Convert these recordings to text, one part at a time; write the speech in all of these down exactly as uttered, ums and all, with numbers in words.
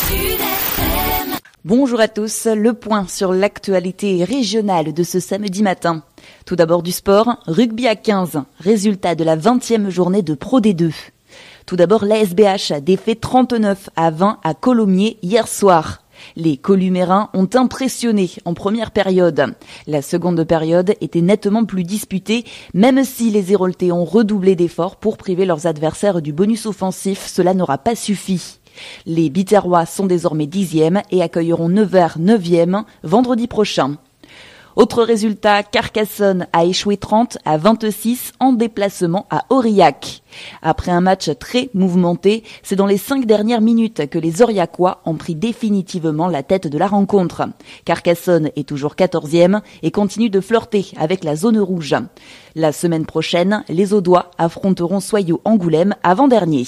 Bonjour à tous, le point sur l'actualité régionale de ce samedi matin. Tout d'abord du sport, rugby à quinze, résultat de la vingtième journée de Pro D deux. Tout d'abord l'A S B H a défait trente-neuf à vingt à Colomiers hier soir. Les Columérins ont impressionné en première période. La seconde période était nettement plus disputée, même si les Héroltais ont redoublé d'efforts pour priver leurs adversaires du bonus offensif, cela n'aura pas suffi. Les Biterrois sont désormais dixièmes et accueilleront Nevers neuvième vendredi prochain. Autre résultat, Carcassonne a échoué trente à vingt-six en déplacement à Aurillac. Après un match très mouvementé, c'est dans les cinq dernières minutes que les Aurillacois ont pris définitivement la tête de la rencontre. Carcassonne est toujours quatorzième et continue de flirter avec la zone rouge. La semaine prochaine, les Audois affronteront Soyaux-Angoulême avant-dernier.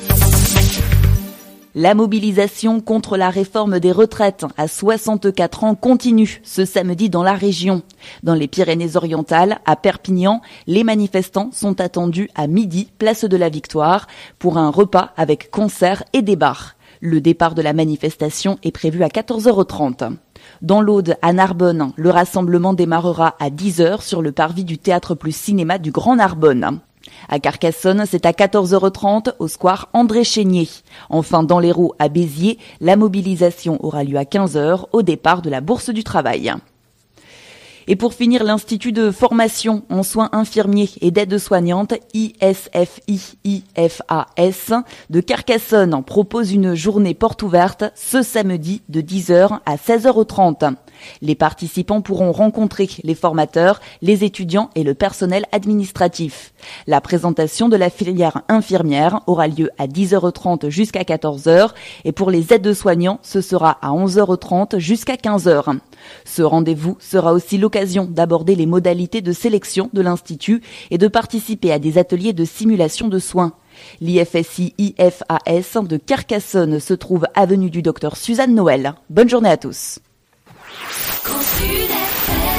La mobilisation contre la réforme des retraites à soixante-quatre ans continue ce samedi dans la région. Dans les Pyrénées-Orientales, à Perpignan, les manifestants sont attendus à midi, place de la Victoire, pour un repas avec concert et débat. Le départ de la manifestation est prévu à quatorze heures trente. Dans l'Aude, à Narbonne, le rassemblement démarrera à dix heures sur le parvis du Théâtre plus Cinéma du Grand Narbonne. À Carcassonne, c'est à quatorze heures trente au square André Chénier. Enfin, dans l'Hérault, à Béziers, la mobilisation aura lieu à quinze heures au départ de la Bourse du Travail. Et pour finir, l'Institut de formation en soins infirmiers et d'aide-soignante I S F I I F A S de Carcassonne propose une journée porte ouverte ce samedi de dix heures à seize heures trente. Les participants pourront rencontrer les formateurs, les étudiants et le personnel administratif. La présentation de la filière infirmière aura lieu à dix heures trente jusqu'à quatorze heures et pour les aides-soignants, ce sera à onze heures trente jusqu'à quinze heures. Ce rendez-vous sera aussi l'occasion d'aborder les modalités de sélection de l'Institut et de participer à des ateliers de simulation de soins. L'I F S I I F A S de Carcassonne se trouve avenue du docteur Suzanne Noël. Bonne journée à tous. Construire